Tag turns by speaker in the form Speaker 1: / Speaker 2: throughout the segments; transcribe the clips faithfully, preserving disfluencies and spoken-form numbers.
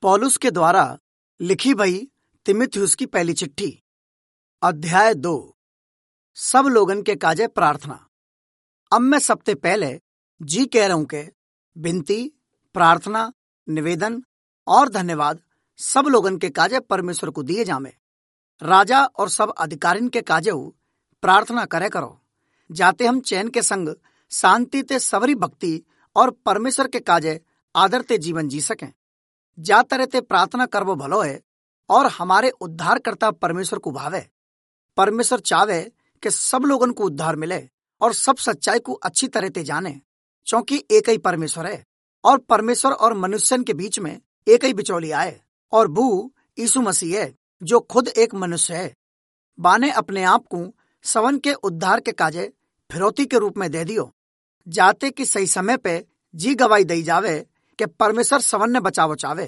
Speaker 1: पौलुस के द्वारा लिखी भई तीमुथियुस की पहली चिट्ठी अध्याय दो। सब लोगन के काजे प्रार्थना। अब मैं सबसे पहले जी कह रहा हूं के विनती, प्रार्थना, निवेदन और धन्यवाद सब लोगन के काजे परमेश्वर को दिए जामे। राजा और सब अधिकारिन के काजे प्रार्थना करे करो, जाते हम चैन के संग शांति ते सबरी भक्ति और परमेश्वर के काजे आदर ते जीवन जी सकें। जा तरह ते प्रार्थना करवो भलो है और हमारे उद्धारकर्ता परमेश्वर को भावे। परमेश्वर चावे कि सब लोगन को उद्धार मिले और सब सच्चाई को अच्छी तरह ते जाने, क्योंकि एक ही परमेश्वर है और परमेश्वर और मनुष्यन के बीच में एक ही बिचौलिया है और वो यीशु मसीह है जो खुद एक मनुष्य है। बाने अपने आप को सवन के उद्धार के काजे फिरौती के रूप में दे दियो, जाते कि सही समय पे जी गवाही दी जावे कि परमेश्वर सवन ने बचावो चावे।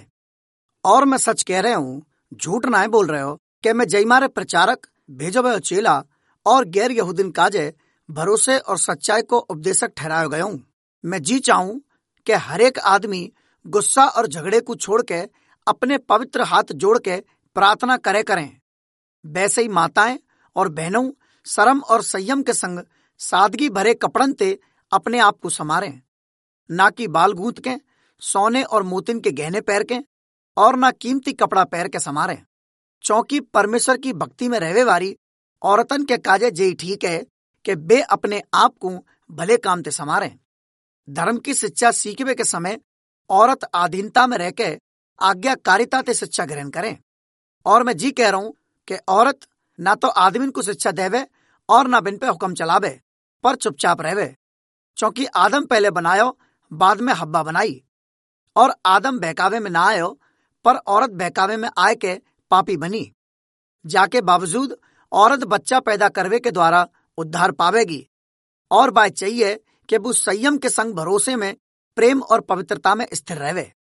Speaker 1: और मैं सच कह रहे हूँ, झूठ ना बोल रहे हो कि मैं जयमारे प्रचारक भेजो भयो चेला और गैर यहूदिन काजे भरोसे और सच्चाई को उपदेशक ठहराया गया हूँ। मैं जी चाहूं कि हरेक आदमी गुस्सा और झगड़े को छोड़ के अपने पवित्र हाथ जोड़ के प्रार्थना करे करें। वैसे ही माताएं और बहनों शर्म और संयम के संग सादगी भरे कपड़न ते अपने आप को संवारें, ना कि बाल गूंथ के, सोने और मोतिन के गहने पहन के और ना कीमती कपड़ा पहन के संवारें। चौंकि परमेश्वर की भक्ति में रहवे वाली औरतन के काजे जेई ठीक है कि वे अपने आप को भले काम ते संवारें। धर्म की शिक्षा सीखवे के समय औरत अधीनता में रह के आज्ञाकारिता ते शिक्षा ग्रहण करें। और मैं जी कह रहा हूं कि औरत ना तो आदमी को शिक्षा देवे और ना बिन पे हुक्म चलावे, पर चुपचाप रहवे, क्योंकि आदम पहले बनायो, बाद में हब्बा बनाई। और आदम बहकावे में ना आयो, पर औरत बहकावे में आए के पापी बनी। जाके बावजूद औरत बच्चा पैदा करवे के द्वारा उद्धार पावेगी। और बात चाहिए कि वो संयम के संग भरोसे में, प्रेम और पवित्रता में स्थिर रहे।